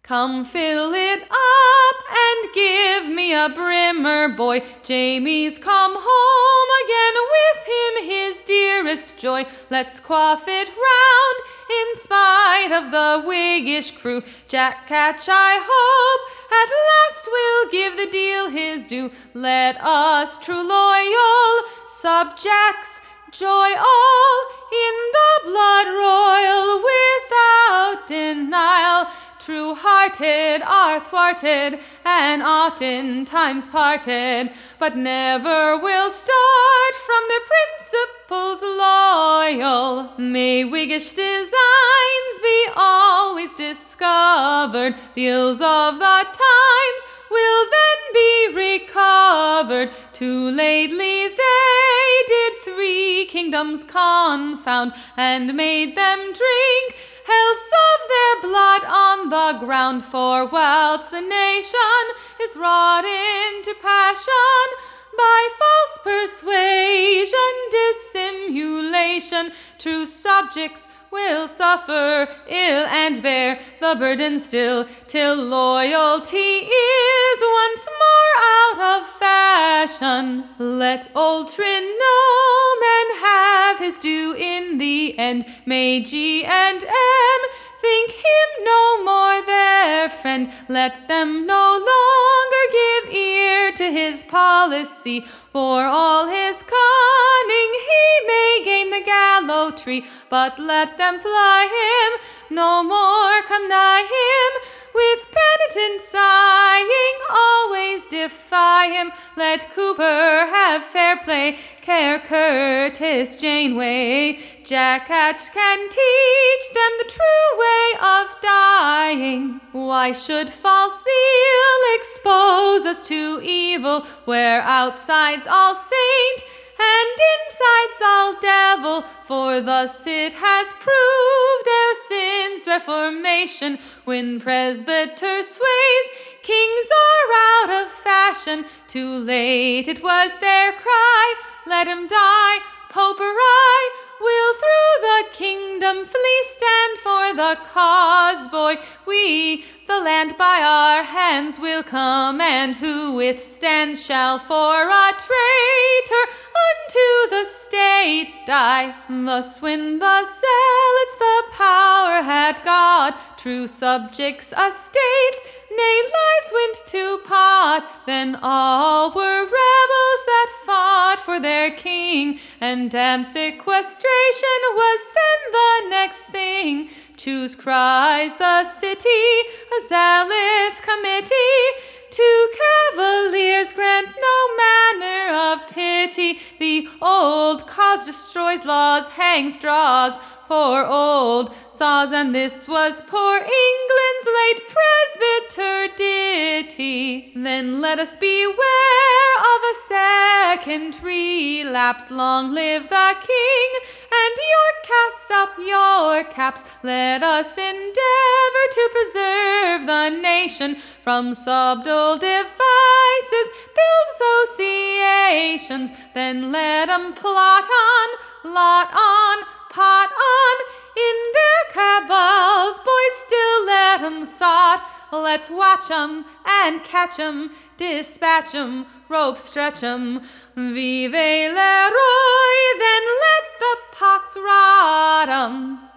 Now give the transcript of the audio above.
Come fill it up and give me a brimmer, boy. Jamie's come home again, with him his dearest joy. Let's quaff it round in spite of the Whiggish crew. Jack Ketch, I hope, at last will give the deal his due. Let us, true loyal subjects, joy all in the blood royal without denial. True-hearted are thwarted and oftentimes parted, but never will start from their principles loyal. May Whiggish designs be always discovered, the ills of the times will then be recovered. Too lately they did 3 kingdoms confound, and made them drink healths of their blood on the ground. For whilst the nation is wrought into passion by false persuasion, dissimulation, true subjects will suffer ill and bear the burden still, till loyalty is once more out of fashion. Let old Trinomen have his due in the end. May G and M think him no more their friend. Let them no longer give ear to his policy. For all his cunning he may gain the gallow tree, but let them fly him, no more come nigh him. With penitent sighing always defy him. Let Cooper have fair play, Care Curtis Janeway. Jack Ketch can teach them the true way of dying. Why should false zeal expose us to evil, where outside's all saint and inside's all devil? For thus it has proved ere since Reformation, when presbyter sways, kings are out of fashion. Too late it was their cry, let him die, Pope or I will through the kingdom flee. Stand for the cause, boy, we the land by our hands will command. Who withstands shall for a traitor unto the state die. Thus when the zealots the power had got, true subjects' estates, nay, lives went to pot. Then all were rebels that fought for their king, and damned sequestration was then the next thing. Choose cries the city, a zealous committee, to cavaliers grant no manner of pity. The old cause destroys laws, hangs draws for old saws, and this was poor England's late presbyter ditty. Then let us beware of a second relapse. Long live the king, and York, cast up your caps. Let us endeavor to preserve the nation from subtle devices, build associations. Then let 'em plot on, lot on, pot on, in their cabals, boys, still let 'em sot. Let's watch 'em and catch 'em, dispatch 'em, rope stretch 'em. Vive le Roy, then let the pox rot 'em.